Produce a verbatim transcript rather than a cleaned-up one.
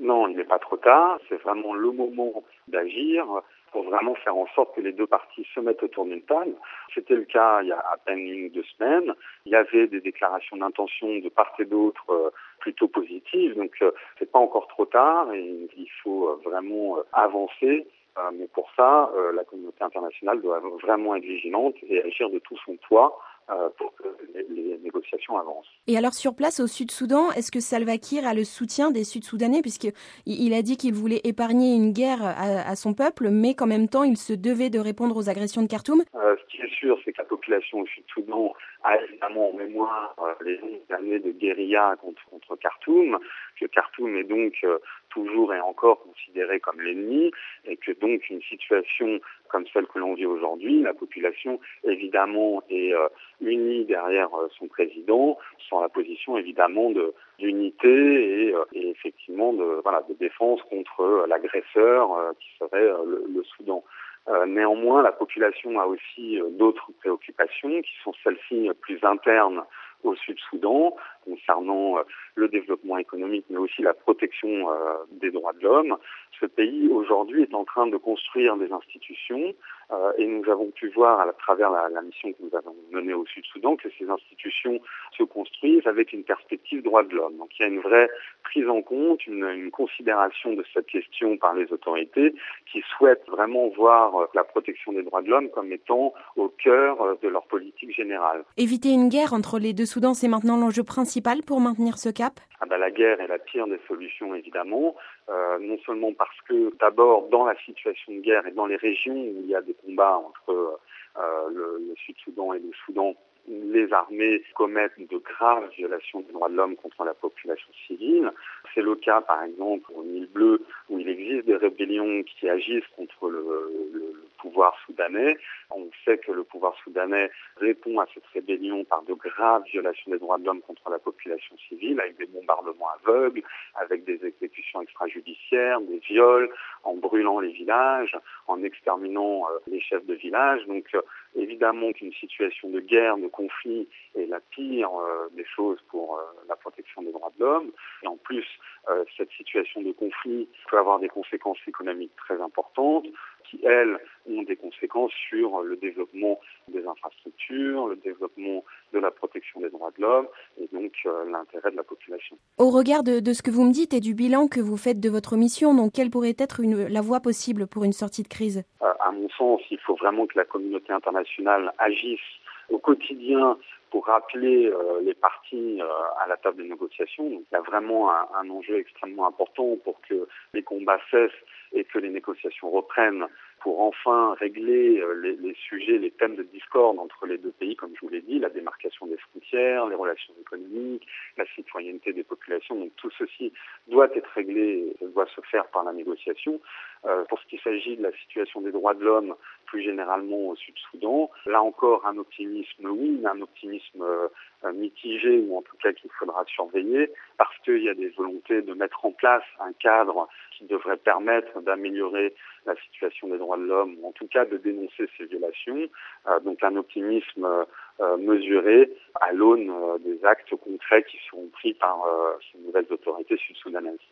Non, il n'est pas trop tard. C'est vraiment le moment d'agir pour vraiment faire en sorte que les deux parties se mettent autour d'une table. C'était le cas il y a à peine une ou deux semaines. Il y avait des déclarations d'intention de part et d'autre euh, plutôt positives. Donc, euh, c'est pas encore trop tard et il faut euh, vraiment euh, avancer. Euh, mais pour ça, euh, la communauté internationale doit vraiment être vigilante et agir de tout son poids euh, pour que les, les négociations avancent. Et alors sur place au Sud-Soudan, est-ce que Salva Kiir a le soutien des Sud-Soudanais, puisqu'il a dit qu'il voulait épargner une guerre à, à son peuple, mais qu'en même temps il se devait de répondre aux agressions de Khartoum? euh, Ce qui est sûr, c'est que la population au Sud-Soudan a évidemment en mémoire euh, les longues années de guérilla contre, contre Khartoum, que Khartoum est donc euh, toujours et encore considéré comme l'ennemi, et que donc une situation comme celle que l'on vit aujourd'hui, la population évidemment est euh, unie derrière euh, son président, sans la position évidemment de d'unité et, euh, et effectivement de voilà de défense contre euh, l'agresseur euh, qui serait euh, le, le Soudan. Euh, néanmoins, la population a aussi euh, d'autres préoccupations qui sont celles-ci euh, plus internes au Sud-Soudan, concernant euh, le développement économique, mais aussi la protection euh, des droits de l'homme. Ce pays, aujourd'hui, est en train de construire des institutions euh, et nous avons pu voir, à travers la, la mission que nous avons menée au Sud-Soudan, que ces institutions se construisent avec une perspective droits de l'homme. Donc il y a une vraie prise en compte, une, une considération de cette question par les autorités qui souhaitent vraiment voir euh, la protection des droits de l'homme comme étant au cœur euh, de leur politique générale. Éviter une guerre entre les deux Soudans, c'est maintenant l'enjeu principal pour maintenir ce cap? Ah ben, la guerre est la pire des solutions, évidemment, euh, non seulement parce que, d'abord, dans la situation de guerre et dans les régions où il y a des combats entre euh, le, le Sud-Soudan et le Soudan, les armées commettent de graves violations des droits de l'homme contre la population civile. C'est le cas, par exemple, au Nil Bleu, où il existe des rébellions qui agissent contre le, le pouvoir soudanais. On sait que le pouvoir soudanais répond à cette rébellion par de graves violations des droits de l'homme contre la population civile, avec des bombardements aveugles, avec des exécutions extrajudiciaires, des viols, en brûlant les villages, en exterminant euh, les chefs de village. Donc euh, évidemment qu'une situation de guerre, de conflit est la pire euh, des choses pour euh, la protection des droits de l'homme. Et en plus, euh, cette situation de conflit peut avoir des conséquences économiques très importantes, qui, elles, ont des conséquences sur le développement des infrastructures, le développement de la protection des droits de l'homme et donc euh, l'intérêt de la population. Au regard de, de ce que vous me dites et du bilan que vous faites de votre mission, donc quelle pourrait être une, la voie possible pour une sortie de crise? euh, À mon sens, il faut vraiment que la communauté internationale agisse au quotidien pour rappeler euh, les parties euh, à la table de négociation. Donc il y a vraiment un, un enjeu extrêmement important pour que les combats cessent et que les négociations reprennent pour enfin régler euh, les, les sujets, les thèmes de discorde entre les deux pays, comme je vous l'ai dit, la démarcation des frontières, les relations économiques, la citoyenneté des populations. Donc tout ceci doit être réglé et doit se faire par la négociation. Euh, pour ce qui s'agit de la situation des droits de l'homme, plus généralement au Sud-Soudan, là encore un optimisme, oui, mais un optimisme euh, mitigé, ou en tout cas qu'il faudra surveiller, parce qu'il y a des volontés de mettre en place un cadre qui devrait permettre d'améliorer la situation des droits de l'homme, ou en tout cas de dénoncer ces violations. Euh, donc un optimisme euh, mesuré à l'aune euh, des actes concrets qui seront pris par euh, ces nouvelles autorités sud-soudanaises.